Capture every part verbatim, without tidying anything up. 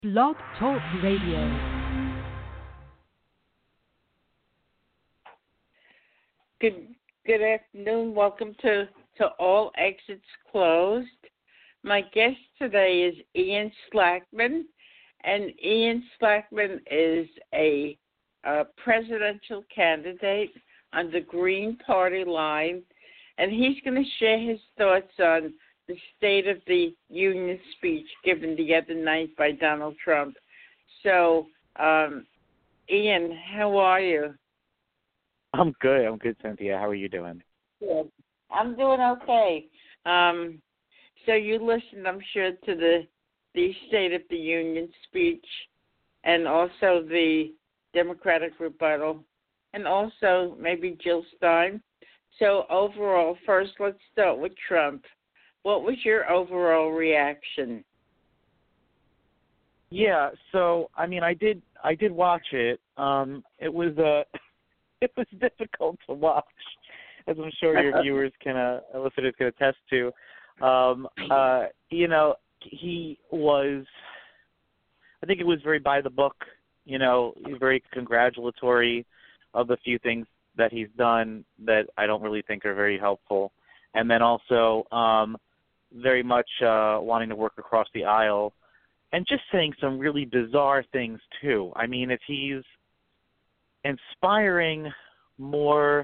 Blog Talk Radio. Good good afternoon. Welcome to, to All Exits Closed. My guest today is Ian Slackman, and Ian Slackman is a, a presidential candidate on the Green Party line, and he's going to share his thoughts on the State of the Union speech given the other night by Donald Trump. So, um, Ian, how are you? I'm good. I'm good, Cynthia. How are you doing? Good. I'm doing okay. Um, so you listened, I'm sure, to the the State of the Union speech and also the Democratic rebuttal and also maybe Jill Stein. So overall, first let's start with Trump. What was your overall reaction? Yeah, so I mean, I did I did watch it. Um, it was uh, it was difficult to watch, as I'm sure your viewers can, uh, listeners can attest to. Um, uh, you know, he was. I think it was very by the book. You know, very congratulatory of the few things that he's done that I don't really think are very helpful, and then also. Um, very much uh, wanting to work across the aisle and just saying some really bizarre things, too. I mean, if he's inspiring more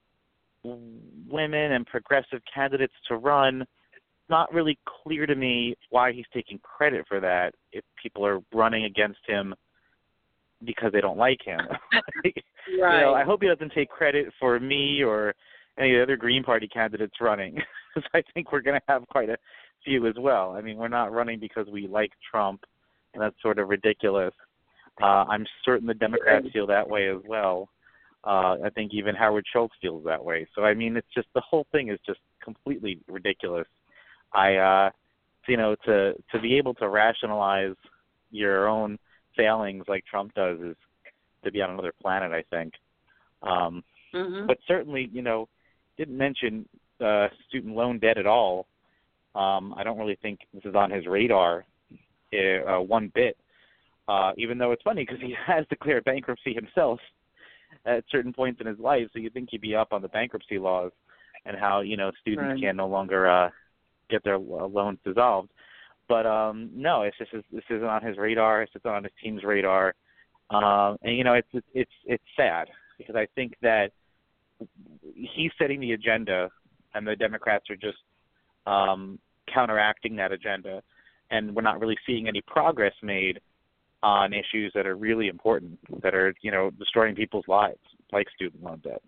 women and progressive candidates to run, it's not really clear to me why he's taking credit for that if people are running against him because they don't like him. Right. You know, I hope he doesn't take credit for me or any of the other Green Party candidates running, because I think we're going to have quite a few as well. I mean, we're not running because we like Trump, and that's sort of ridiculous. Uh, I'm certain the Democrats feel that way as well. Uh, I think even Howard Schultz feels that way. So, I mean, it's just the whole thing is just completely ridiculous. I, uh, you know, to to be able to rationalize your own failings like Trump does is to be on another planet, I think. Um, mm-hmm. But certainly, you know, didn't mention uh, student loan debt at all. Um, I don't really think this is on his radar uh, one bit, uh, even though it's funny because he has declared bankruptcy himself at certain points in his life, so you'd think he'd be up on the bankruptcy laws and how, you know, students Right. can no longer uh, get their uh, loans dissolved. But, um, no, it's just this isn't on his radar. It's just on his team's radar. Um, and, you know, it's, it's, it's, it's sad because I think that he's setting the agenda, and the Democrats are just um, counteracting that agenda, and we're not really seeing any progress made on issues that are really important, that are, you know, destroying people's lives, like student loan debt.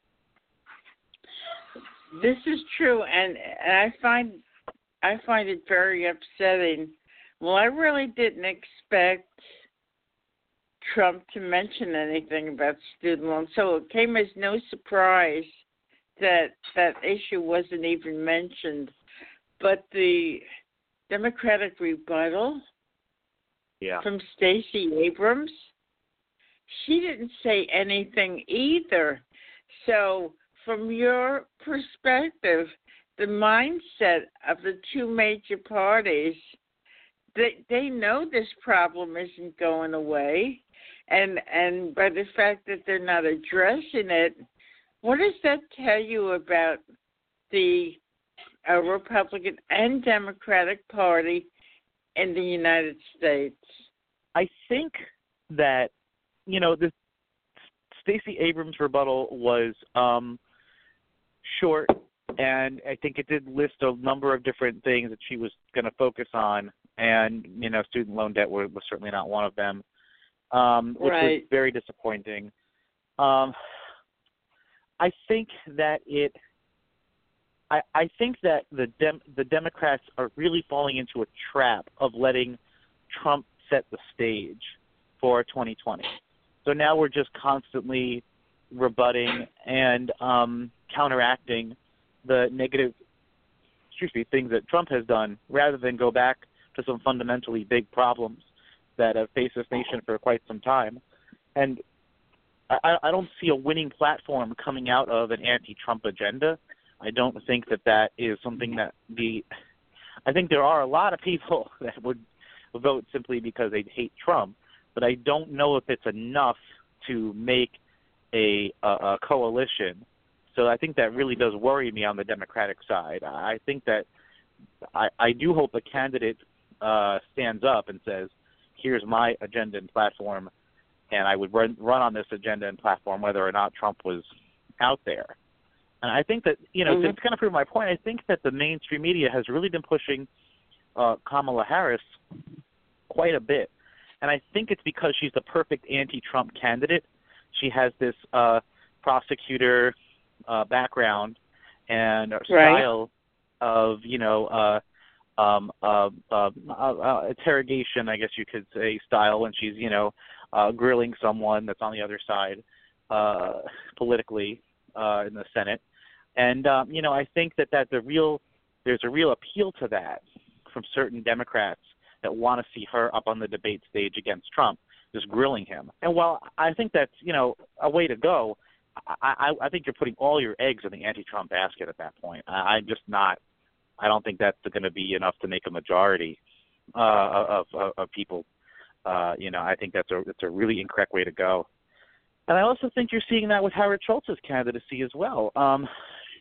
This is true, and, and I find I find it very upsetting. Well, I really didn't expect Trump to mention anything about student loans, so it came as no surprise that that issue wasn't even mentioned. But the Democratic rebuttal yeah. from Stacey Abrams, she didn't say anything either. So from your perspective, the mindset of the two major parties, they, they know this problem isn't going away. And and by the fact that they're not addressing it, what does that tell you about the uh, Republican and Democratic Party in the United States? I think that, you know, the Stacey Abrams rebuttal was um, short, and I think it did list a number of different things that she was going to focus on, and, you know, student loan debt was, was certainly not one of them. Um, which right. was very disappointing. Um, I think that it. I, I think that the Dem, the Democrats are really falling into a trap of letting Trump set the stage for twenty twenty. So now we're just constantly rebutting and um, counteracting the negative, excuse me, things that Trump has done, rather than go back to some fundamentally big problems that have faced this nation for quite some time. And I, I don't see a winning platform coming out of an anti-Trump agenda. I don't think that that is something that the – I think there are a lot of people that would vote simply because they hate Trump, but I don't know if it's enough to make a, a, a coalition. So I think that really does worry me on the Democratic side. I think that I, I do hope a candidate uh, stands up and says, here's my agenda and platform, and I would run, run on this agenda and platform whether or not Trump was out there. And I think that, you know, mm-hmm. to kind of prove my point, I think that the mainstream media has really been pushing uh, Kamala Harris quite a bit. And I think it's because she's the perfect anti-Trump candidate. She has this uh, prosecutor uh, background and style right. of, you know, uh, um, uh, uh, uh, interrogation, I guess you could say, style when she's, you know, uh, grilling someone that's on the other side uh, politically uh, in the Senate. And, um, you know, I think that, that the real there's a real appeal to that from certain Democrats that want to see her up on the debate stage against Trump, just grilling him. And while I think that's, you know, a way to go, I, I, I think you're putting all your eggs in the anti-Trump basket at that point. I, I'm just not – I don't think that's going to be enough to make a majority uh, of, of, of people. Uh, you know, I think that's a, that's a really incorrect way to go. And I also think you're seeing that with Howard Schultz's candidacy as well. Um,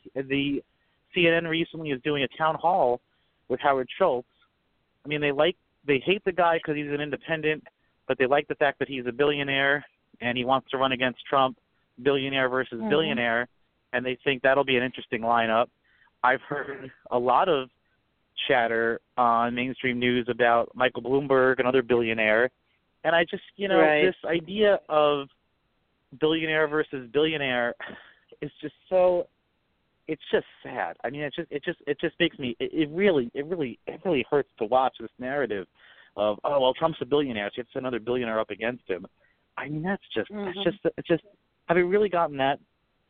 the C N N recently is doing a town hall with Howard Schultz. I mean, they like they hate the guy because he's an independent, but they like the fact that he's a billionaire and he wants to run against Trump, billionaire versus mm-hmm. billionaire, and they think that'll be an interesting lineup. I've heard a lot of chatter on mainstream news about Michael Bloomberg, another billionaire, and I just, you know, right. this idea of billionaire versus billionaire is just so it's just sad. I mean, it just it just it just makes me it, it really it really it really hurts to watch this narrative of, oh well, Trump's a billionaire, so you have to send another billionaire up against him. I mean, that's just mm-hmm. that's just it's just have we really gotten that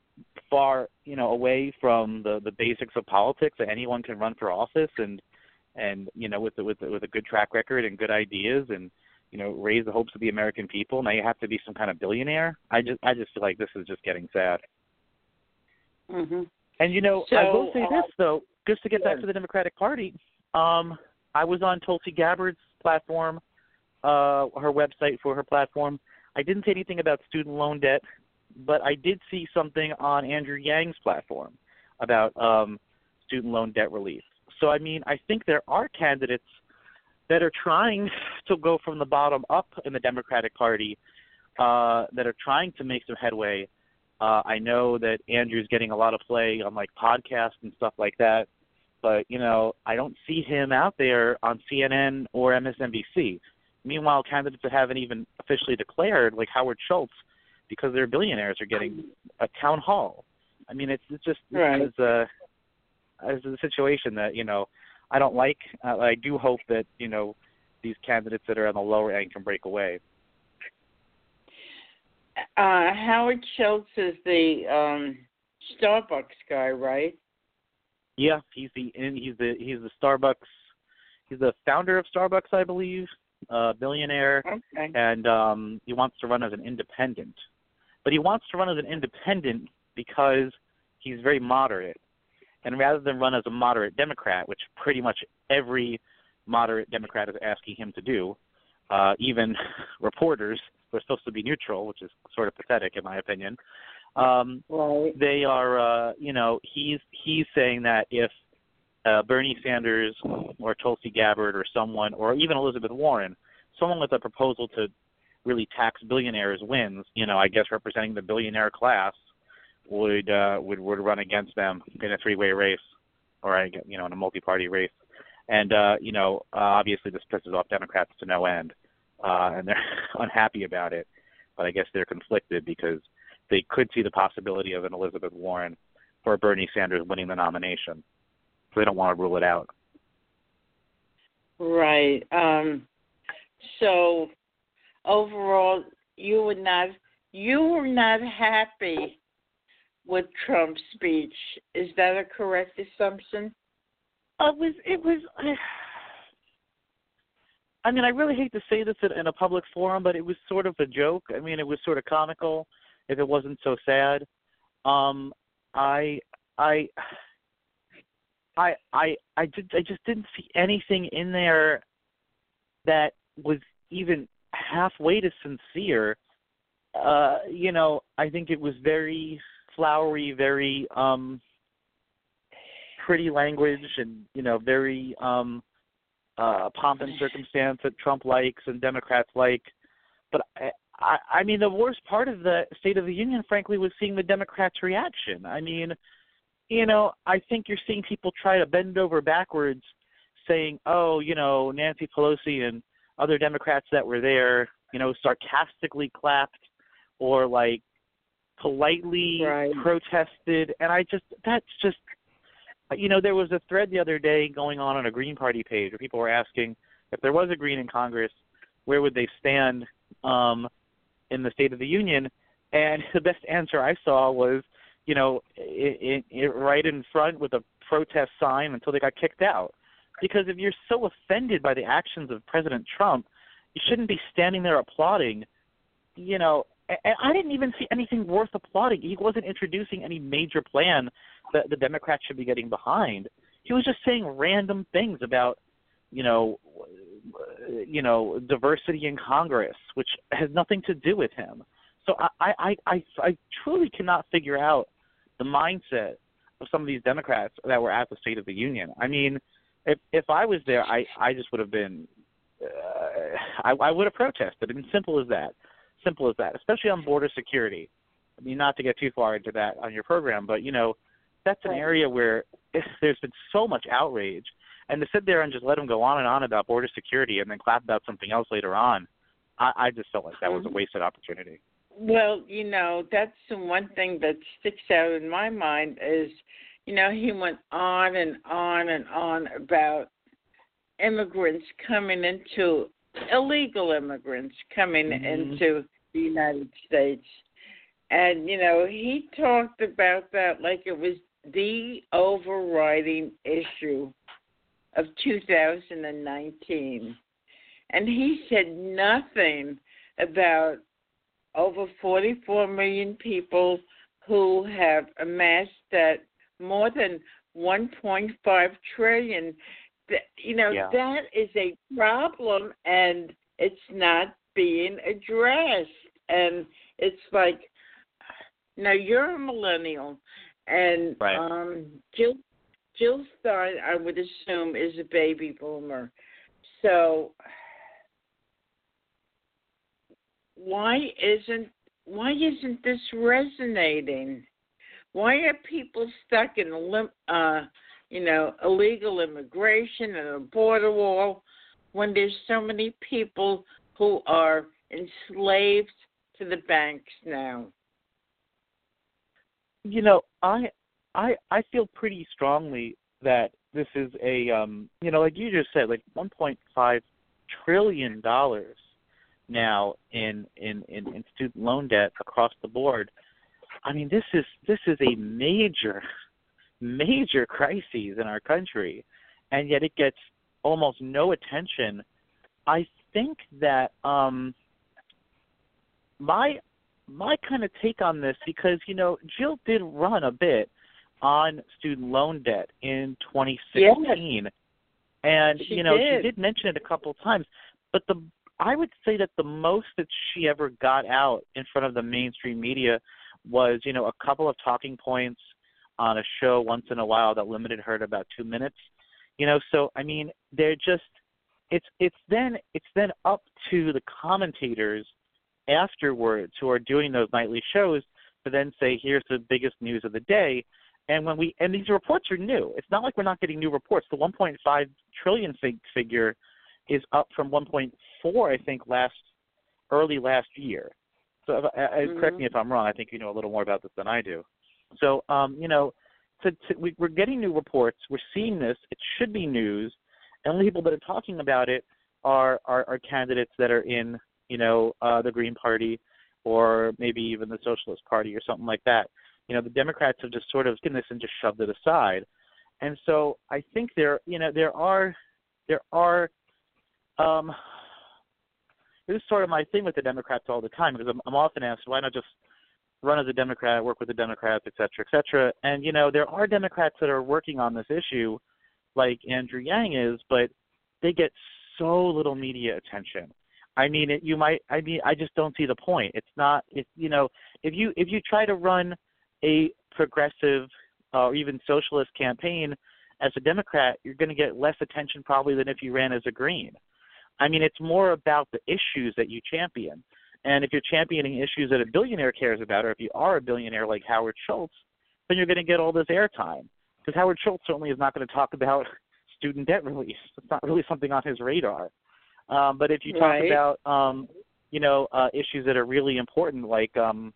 far, you know, away from the, the basics of politics that anyone can run for office and and you know with the, with the, with a good track record and good ideas and you know raise the hopes of the American people. Now you have to be some kind of billionaire. I just I just feel like this is just getting sad. Mm-hmm. And, you know, so, I will say this, uh, though, just to get yeah. back to the Democratic Party, um, I was on Tulsi Gabbard's platform, uh, her website for her platform. I didn't say anything about student loan debt, but I did see something on Andrew Yang's platform about um, student loan debt relief. So, I mean, I think there are candidates that are trying to go from the bottom up in the Democratic Party, uh, that are trying to make some headway. Uh, I know that Andrew's getting a lot of play on, like, podcasts and stuff like that. But, you know, I don't see him out there on C N N or M S N B C. Meanwhile, candidates that haven't even officially declared, like Howard Schultz, because they're billionaires, are getting a town hall. I mean, it's, it's just right. it's, a, it's a situation that, you know, I don't like. Uh, I do hope that, you know, these candidates that are on the lower end can break away. Uh, Howard Schultz is the um, Starbucks guy, right? Yeah, he's the he's the he's the Starbucks. He's the founder of Starbucks, I believe, uh, billionaire, okay. and um, he wants to run as an independent. But he wants to run as an independent because he's very moderate, and rather than run as a moderate Democrat, which pretty much every moderate Democrat is asking him to do, uh, even reporters. We're supposed to be neutral, which is sort of pathetic in my opinion. Um, right. They are, uh, you know, he's he's saying that if uh, Bernie Sanders or Tulsi Gabbard or someone, or even Elizabeth Warren, someone with a proposal to really tax billionaires wins, you know, I guess representing the billionaire class, would uh, would would run against them in a three-way race, or you know, in a multi-party race, and uh, you know, uh, obviously this pisses off Democrats to no end. Uh, and they're unhappy about it, but I guess they're conflicted because they could see the possibility of an Elizabeth Warren or Bernie Sanders winning the nomination. So they don't want to rule it out. Right. Um, so overall, you were not you were not happy with Trump's speech. Is that a correct assumption? Uh, it was. It was. I, I mean, I really hate to say this in a public forum, but it was sort of a joke. I mean, it was sort of comical if it wasn't so sad. Um, I, I, I, I, I, did, I just didn't see anything in there that was even halfway to sincere. Uh, you know, I think it was very flowery, very um, pretty language, and you know, very um, uh, pomp and circumstance that Trump likes and Democrats like. But I, I, I mean, the worst part of the State of the Union, frankly, was seeing the Democrats' reaction. I mean, you know, I think you're seeing people try to bend over backwards, saying, "Oh, you know, Nancy Pelosi and other Democrats that were there, you know, sarcastically clapped or like politely right. protested." And I just, that's just, you know, there was a thread the other day going on on a Green Party page where people were asking if there was a Green in Congress, where would they stand um, in the State of the Union? And the best answer I saw was, you know, it, it, it right in front with a protest sign until they got kicked out. Because if you're so offended by the actions of President Trump, you shouldn't be standing there applauding. You know, and I didn't even see anything worth applauding. He wasn't introducing any major plan that the Democrats should be getting behind. He was just saying random things about, you know, you know, diversity in Congress, which has nothing to do with him. So I, I, I, I truly cannot figure out the mindset of some of these Democrats that were at the State of the Union. I mean, if if I was there, I, I just would have been, uh, I, I would have protested. I mean, simple as that. Simple as that, especially on border security. I mean, not to get too far into that on your program, but, you know, that's an area where there's been so much outrage. And to sit there and just let them go on and on about border security and then clap about something else later on, I, I just felt like that was a wasted opportunity. Well, you know, that's the one thing that sticks out in my mind is, you know, he went on and on and on about immigrants coming into, illegal immigrants coming mm-hmm. into the United States. And, you know, he talked about that like it was the overriding issue of two thousand nineteen. And he said nothing about over forty-four million people who have amassed that more than one point five trillion. You know, yeah. that is a problem, and it's not being addressed. And it's like, now you're a millennial, and right. um, Jill, Jill Stein, I would assume, is a baby boomer. So why isn't why isn't this resonating? Why are people stuck in lim- uh, you know, illegal immigration and a border wall when there's so many people who are enslaved to the banks now? You know, I I I feel pretty strongly that this is a um, you know, like you just said, like one point five trillion dollars now in, in, in, in student loan debt across the board. I mean, this is this is a major, major crisis in our country, and yet it gets almost no attention. I think that um, my my kind of take on this, because, you know, Jill did run a bit on student loan debt in twenty sixteen, yes, and, she you know, did. she did mention it a couple of times, but the I would say that the most that she ever got out in front of the mainstream media was, you know, a couple of talking points on a show once in a while that limited her to about two minutes. You know, so I mean, they're just it's it's then it's then up to the commentators afterwards who are doing those nightly shows to then say, here's the biggest news of the day. And when we and these reports are new. It's not like we're not getting new reports. The one point five trillion fig, figure is up from one point four, I think, last early last year. So, if, uh, mm-hmm. correct me if I'm wrong. I think you know a little more about this than I do. So, um, you know, to, to, we, we're getting new reports. We're seeing this. It should be news. And only people that are talking about it are are, are candidates that are in, you know, uh, the Green Party or maybe even the Socialist Party or something like that. You know, the Democrats have just sort of taken this and just shoved it aside. And so I think there, you know, there are there are. Um, this is sort of my thing with the Democrats all the time, because I'm, I'm often asked, why not just run as a Democrat, work with the Democrats, et cetera, et cetera. And, you know, there are Democrats that are working on this issue, like Andrew Yang is, but they get so little media attention. I mean, it, you might. I mean, I just don't see the point. It's not. It's you know, if you if you try to run a progressive uh, or even socialist campaign as a Democrat, you're going to get less attention probably than if you ran as a Green. I mean, it's more about the issues that you champion. And if you're championing issues that a billionaire cares about, or if you are a billionaire like Howard Schultz, then you're going to get all this airtime. Because Howard Schultz certainly is not going to talk about student debt relief. It's not really something on his radar. Um, but if you talk right. about, um, you know, uh, issues that are really important, like um,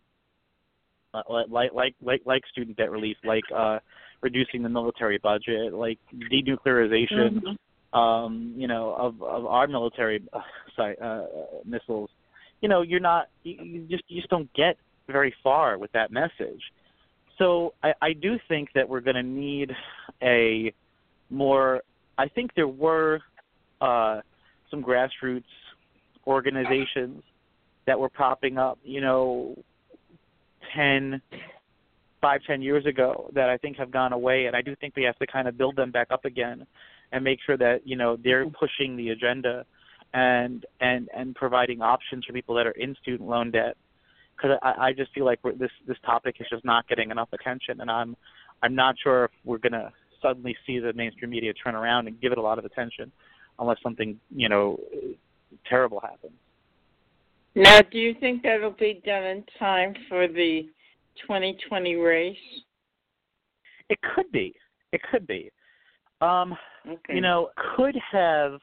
like like like like student debt relief, like uh, reducing the military budget, like denuclearization, mm-hmm. um, you know, of, of our military uh, sorry, uh, missiles, you know, you're not, you, you just you just don't get very far with that message. So I, I do think that we're going to need a more. I think there were. Uh, some grassroots organizations that were popping up, you know, ten, five, ten years ago that I think have gone away, and I do think we have to kind of build them back up again and make sure that, you know, they're pushing the agenda and and, and providing options for people that are in student loan debt. Because I, I just feel like we're, this this topic is just not getting enough attention, and I'm I'm not sure if we're going to suddenly see the mainstream media turn around and give it a lot of attention, unless something, you know, terrible happens. Now, do you think that'll be done in time for the twenty twenty race? It could be. It could be. Um, okay. You know, could have,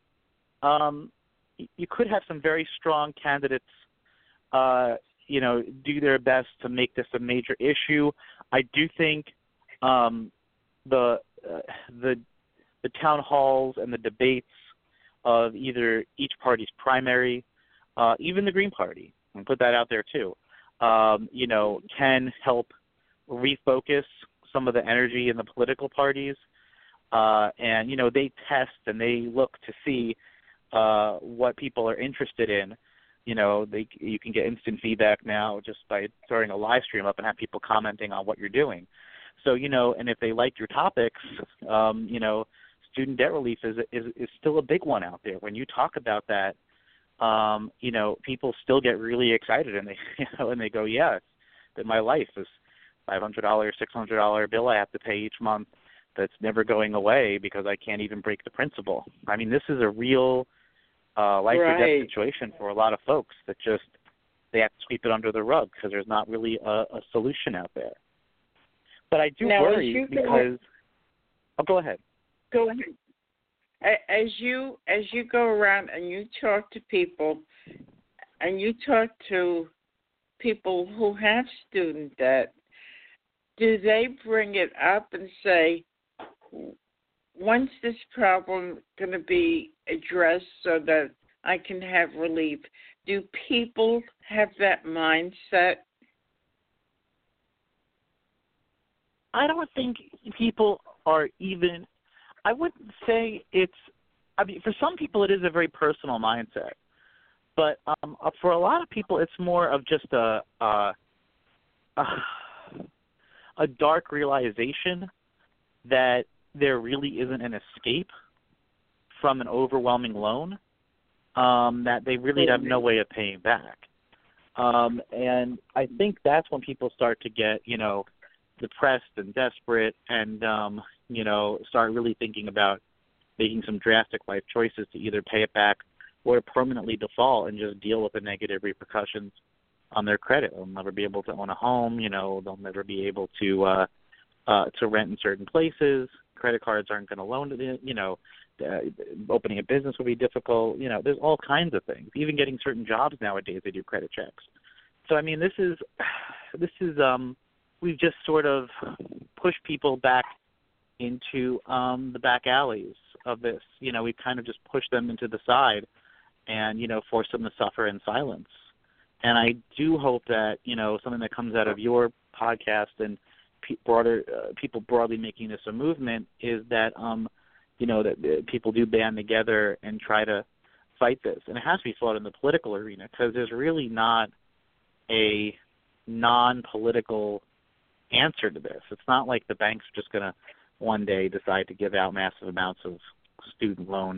um, you could have some very strong candidates, uh, you know, do their best to make this a major issue. I do think um, the uh, the the town halls and the debates of either each party's primary, uh, even the Green Party, and put that out there too, um, you know, can help refocus some of the energy in the political parties. Uh, and, you know, they test and they look to see uh, what people are interested in. You know, they, you can get instant feedback now just by throwing a live stream up and have people commenting on what you're doing. So, you know, and if they like your topics, um, you know, student debt relief is, is is still a big one out there. When you talk about that, um, you know, people still get really excited and they, you know, and they go, yeah, that my life is five hundred dollars, six hundred dollars bill I have to pay each month that's never going away because I can't even break the principal. I mean, this is a real uh, life right. or death situation for a lot of folks that just they have to sweep it under the rug because there's not really a, a solution out there. But I do now, worry because – oh, go ahead. Go ahead. As you as you go around and you talk to people, and you talk to people who have student debt, do they bring it up and say, when's this problem going to be addressed so that I can have relief? Do people have that mindset? I don't think people are even – I wouldn't say it's – I mean, for some people it is a very personal mindset. But um, for a lot of people it's more of just a, a, a dark realization that there really isn't an escape from an overwhelming loan um, that they really have no way of paying back. Um, and I think that's when people start to get, you know, depressed and desperate and, um, you know, start really thinking about making some drastic life choices to either pay it back or permanently default and just deal with the negative repercussions on their credit. They'll never be able to own a home, you know, they'll never be able to uh, uh, to rent in certain places. Credit cards aren't going to loan to the, you know, uh, opening a business will be difficult. You know, there's all kinds of things. Even getting certain jobs nowadays, they do credit checks. So, I mean, this is, this is, um, we've just sort of pushed people back into um, the back alleys of this. You know, we kind of just pushed them into the side and, you know, forced them to suffer in silence. And I do hope that, you know, something that comes out of your podcast and pe- broader uh, people broadly making this a movement is that, um, you know, that uh, people do band together and try to fight this. And it has to be fought in the political arena because there's really not a non-political answer to this. It's not like the banks are just going to one day decide to give out massive amounts of student loan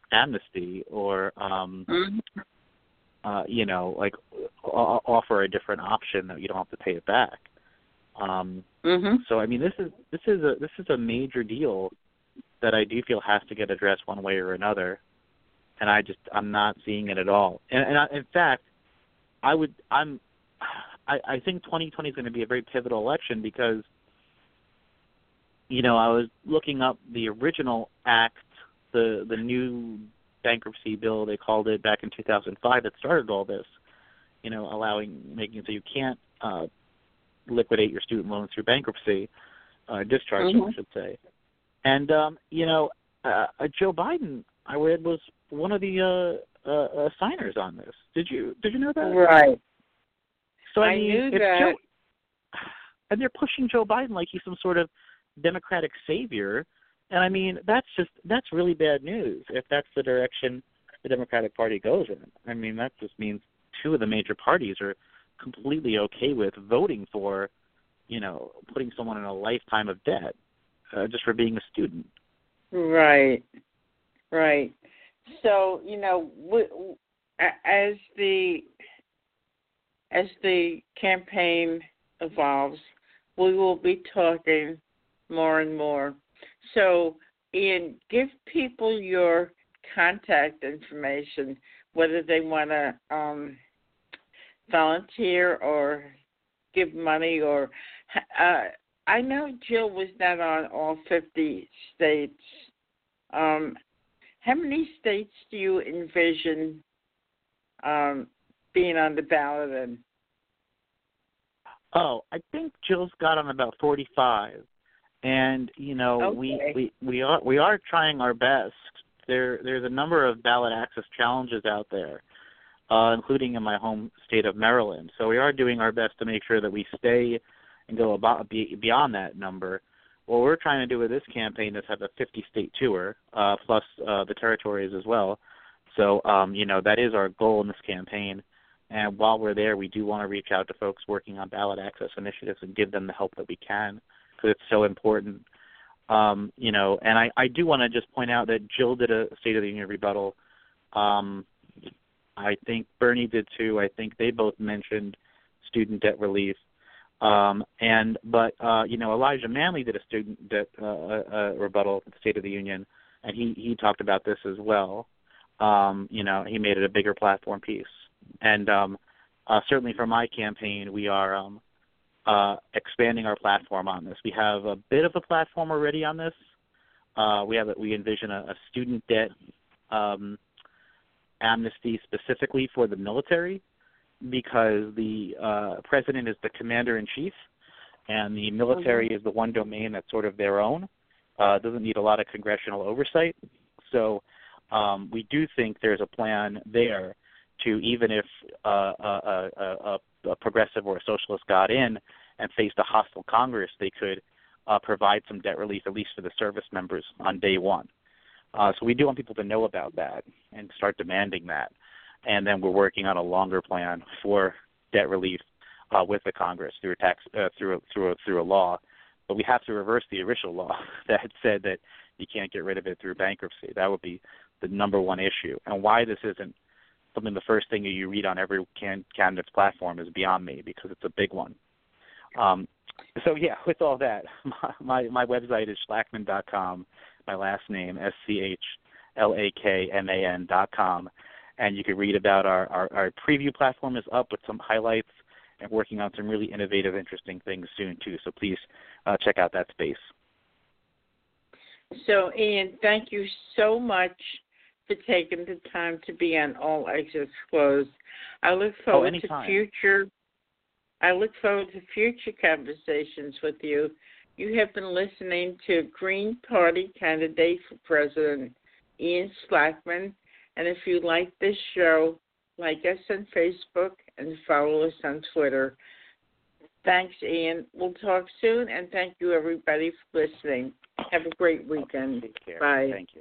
amnesty or, um, Mm-hmm. uh, you know, like o- offer a different option that you don't have to pay it back. Um, Mm-hmm. so I mean, this is this is a this is a major deal that I do feel has to get addressed one way or another, and I just I'm not seeing it at all. And, and I, in fact, I would I'm I, I think twenty twenty is going to be a very pivotal election because, you know, I was looking up the original act, the the new bankruptcy bill they called it back in two thousand five that started all this, you know, allowing making it so you can't uh, liquidate your student loans through bankruptcy, uh, discharge Mm-hmm. them, I should say. And um, you know, uh, uh, Joe Biden, I read, was one of the uh, uh, uh, signers on this. Did you did you know that? Right. So I, I mean, knew if that. Joe, and they're pushing Joe Biden like he's some sort of Democratic savior. And I mean, that's just that's really bad news if that's the direction the Democratic Party goes in. I mean, that just means two of the major parties are completely okay with voting for, you know, putting someone in a lifetime of debt uh, just for being a student. Right. Right. So, you know, we, as the as the campaign evolves, we will be talking more and more. So, Ian, give people your contact information, whether they want to um, volunteer or give money. Or uh, I know Jill was not on all fifty states. Um, how many states do you envision um, being on the ballot in? Oh, I think Jill's got on about forty-five. And you know, Okay. we, we we are we are trying our best. There there's a number of ballot access challenges out there, uh, including in my home state of Maryland. So we are doing our best to make sure that we stay and go about be, beyond that number. What we're trying to do with this campaign is have a fifty-state tour, uh, plus uh, the territories as well. So um, you know, that is our goal in this campaign. And while we're there, we do want to reach out to folks working on ballot access initiatives and give them the help that we can, because it's so important. Um, you know, and I, I do want to just point out that Jill did a State of the Union rebuttal. Um, I think Bernie did too. I think they both mentioned student debt relief. Um, and but uh, you know, Elijah Manley did a student debt uh, uh, rebuttal at the State of the Union, and he he talked about this as well. Um, you know, he made it a bigger platform piece. And um, uh, certainly for my campaign, we are um, uh, expanding our platform on this. We have a bit of a platform already on this. Uh, we have a, we envision a, a student debt um, amnesty specifically for the military, because the uh, president is the commander-in-chief, and the military mm-hmm. is the one domain that's sort of their own. Uh, doesn't need a lot of congressional oversight. So um, we do think there's a plan there to, even if uh, a, a, a progressive or a socialist got in and faced a hostile Congress, they could uh, provide some debt relief, at least for the service members on day one. Uh, so we do want people to know about that and start demanding that. And then we're working on a longer plan for debt relief uh, with the Congress through a tax uh, through a, through a, through a law. But we have to reverse the original law that had said that you can't get rid of it through bankruptcy. That would be the number one issue. And why this isn't something the first thing you read on every can, candidate's platform is beyond me, because it's a big one. Um, so yeah, with all that, my my, my website is schlakman dot com. My last name S C H L A K M A N dot com. And you can read about our, our, our preview platform is up with some highlights and working on some really innovative, interesting things soon, too. So please uh, check out that space. So, Ian, thank you so much for taking the time to be on All Exits Closed. I look forward oh, to future. I look forward to future conversations with you. You have been listening to Green Party candidate for president, Ian Schlakman. And if you like this show, like us on Facebook and follow us on Twitter. Thanks, Ian. We'll talk soon, and thank you, everybody, for listening. Have a great weekend. Take care. Bye. Thank you.